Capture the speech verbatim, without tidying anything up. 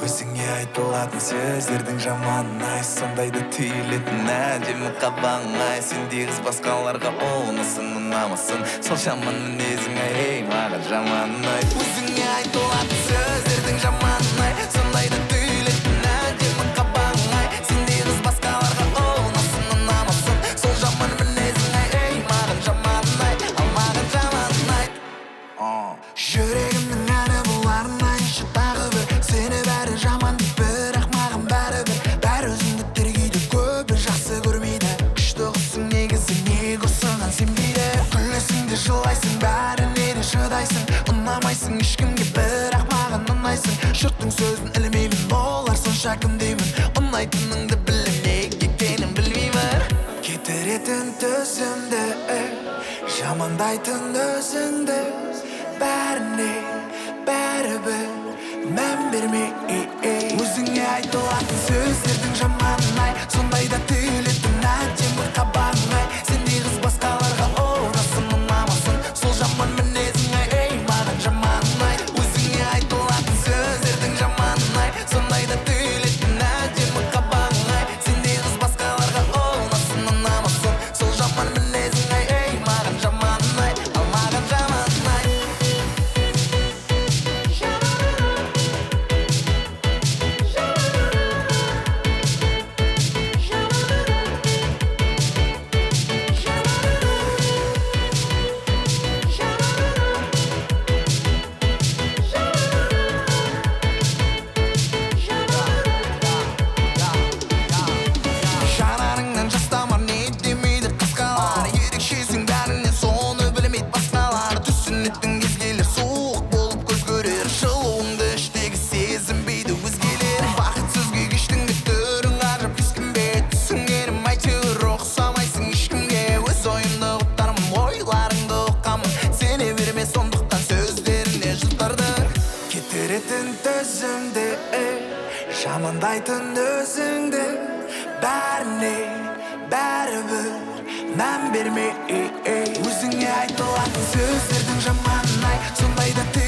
Өзіңе айтылатын сөздердің жаманын ай, сондайды түйілетін әдемі қабағың ай, сендей қыз басқаларға ұнасың ұнамасын, сол жаман мінезің ай, ей маған жаманын ай. Өзіңе айтылатын сөздердің жаманын ай, сондайды түйілетін әдемі қабағың ай, сендей қыз басқаларға ұнасың ұнамасын, сол жаман мінезің ай, ей маған жаманын ай, ал маған жаманын ай. Жүрегімнің әні боларын айтшы тағы бір, сені бәрі жаман деп, бірақ маған бәрібір. Бәрі өзіңді тергейді, көбі жақсы көрмейді. Күшті қызсың негізі, неге осыған сенбейді. Күлесің де жылайсың, бәріне де шыдайсың. Ұнамайсың ешкімге, бірақ маған ұнайсың. Жұрттың сөзін ілмеймін, олар сонша кім деймін. Ұнайтыныңды білем, неге екенін білмеймін. Кетіретін төзімді, жамандайтын өзіңді, бәріне бәрібір мән бермей. Өзіңе айтылатын сөздердің жаманын ай, сондайда түйілетін әдемі қабағың ай, сендей қыз басқаларға ұнасың ұнамасын, сол жаман мінезің ай, ей маған жаманын ай. Өзіңе айтылатын сөздердің жаманын ай, сондайда түйілетін әдемі қабағың ай, сендей қыз басқаларға ұнасың ұнамасын, сол жаман мінезің ай, ей маған жаманын ай, ал маған жаманын ай. Жанарыңнан жастамар не демейді қасқалар, ерекшесің бәрінен соны білмейді басқалар. Түсінетін кезгелер суық болып көз көрер, жылуыңды іштегі сезінбейді өзгелер. Бақытсызге кештіңгі түрің ғажап ескінбе, түсінгенім әйтеуір ұқсамайсың ешкімге. Өз ойымды ұқтармын, ойларыңды ұққамын, сене берме сондықтан сөздеріне жұтардың. Кетіретін төзімді, жамандайтын өзіңді, бәріне бәрібір мән бермей. Өзіңе айтылатын сөздердің жаманын ай, сондайда